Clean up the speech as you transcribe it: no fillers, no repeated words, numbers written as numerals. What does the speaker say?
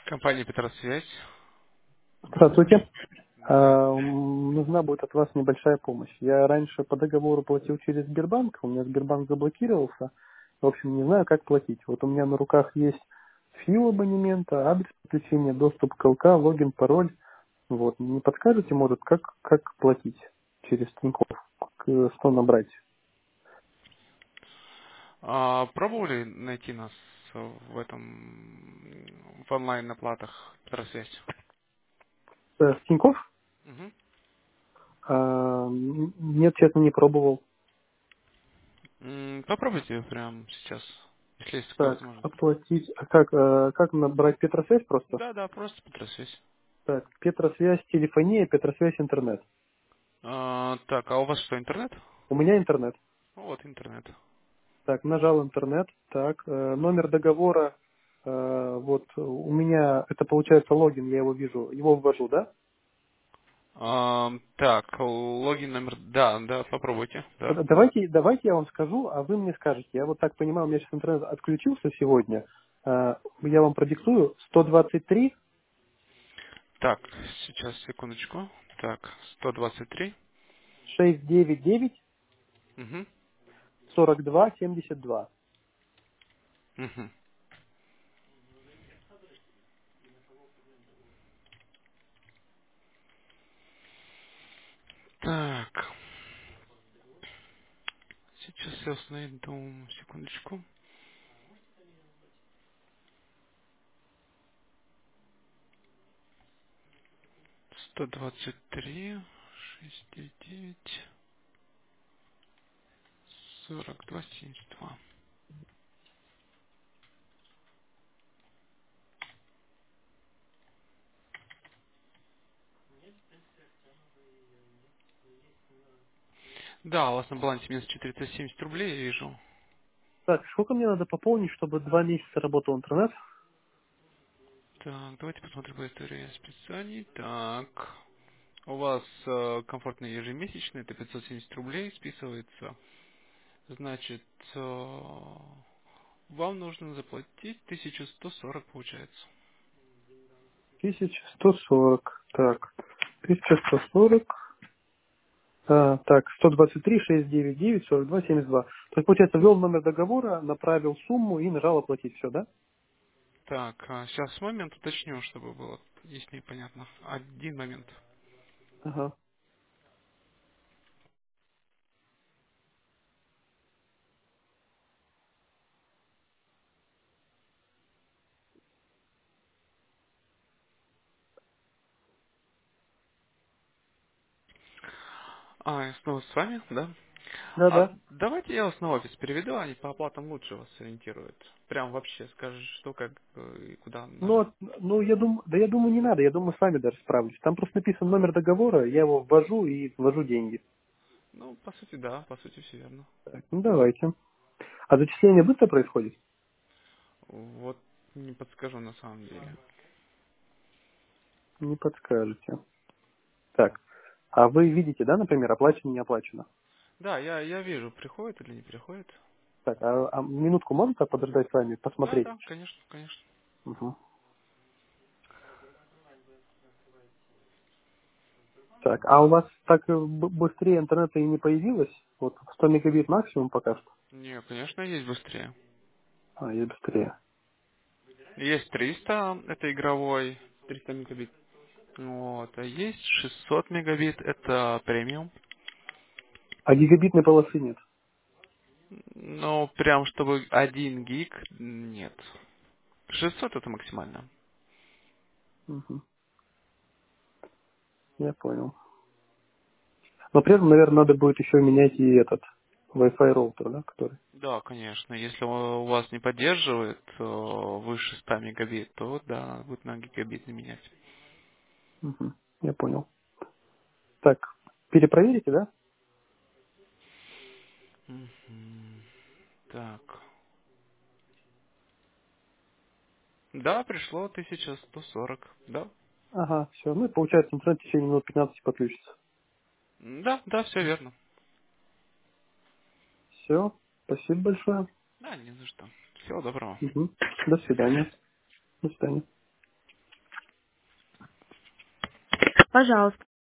Компания Петросвязь. Здравствуйте. Да. Нужна будет от вас небольшая помощь. Я раньше по договору платил через Сбербанк, у меня Сбербанк заблокировался. В общем, не знаю, как платить. Вот у меня на руках есть фил абонемента, адрес подключения, доступ к ЛК, логин, пароль. Вот. Не подскажете, может, как платить через Тинькофф? Что набрать? Пробовали найти нас в в онлайн-оплатах Петросвязь? В Тинькофф? Мгм. Нет, честно, не пробовал. Попробуйте прямо сейчас, если есть такая Так, возможность. оплатить. Как набрать Петросвязь просто? Да, да, просто Петросвязь. Так, Петросвязь телефония, Петросвязь интернет. Так, а у вас что, интернет? У меня интернет. Ну, вот интернет. Так, нажал интернет. Так, номер договора. Вот у меня это получается логин, я его вижу. Его ввожу, да? Так, логин номер... Да, да, попробуйте, да. Давайте я вам скажу, а вы мне скажете. Я вот так понимаю, у меня сейчас интернет отключился сегодня. Я вам продиктую 123 Так, сейчас, секундочку. Так, 123. 699 Угу. 42 72. Угу. Так, сейчас я найду, секундочку. 123, 699, 42, 72. Да, у вас на балансе минус 470 рублей, я вижу. Так, сколько мне надо пополнить, чтобы 2 месяца работал интернет? Так, давайте посмотрим по истории списаний. Так, у вас комфортный ежемесячный, это 570 рублей списывается. Значит, вам нужно заплатить 1140, получается. 1140. Так, 1140. Так, 123, 699, 42, 72. То есть, получается, ввел номер договора, направил сумму и нажал оплатить. Все, да? Так, сейчас момент уточню, чтобы было яснее понятно. Один момент. Ага. Я снова с вами, да? Да-да. Давайте я вас на офис переведу, они по оплатам лучше вас сориентируют. Прям вообще скажешь, что, как и куда Ну, надо. ну, я думаю, не надо. Я думаю, с вами даже справлюсь. Там просто написан номер договора, я его ввожу и ввожу деньги. Ну, по сути, да, по сути, все верно. Так, ну, давайте. А зачисление быстро происходит? Вот не подскажу на самом деле. Не подскажете. Так. А вы видите, да, например, оплачено, не оплачено? Да, я вижу, приходит или не приходит. Так, а минутку можно подождать с вами, Да, посмотреть? да, конечно, конечно. Мгм. Так, а у вас так быстрее интернета и не появилось? Вот 100 мегабит максимум пока что. Не, конечно, есть быстрее. Есть быстрее. Есть 300, это игровой, 300 мегабит. Вот, а есть 600 мегабит, это премиум. А гигабитной полосы нет. Но прям чтобы 1 гиг, нет. 600 это максимально. Мгм. Я понял. Но при этом, наверное, надо будет еще менять и этот Wi-Fi роутер, да, который. Да, конечно. Если он у вас не поддерживает выше 100 мегабит, то да, будет на гигабитный менять. Мгм. Я понял. Так, перепроверите, да? Мгм. Так. Да, пришло 1140. Да. Ага, все. Ну и получается, интернет в течение минут 15 подключится. Да, да, все верно. Все. Спасибо большое. Да, не за что. Всего доброго. Мгм. До свидания. До свидания. Пожалуйста.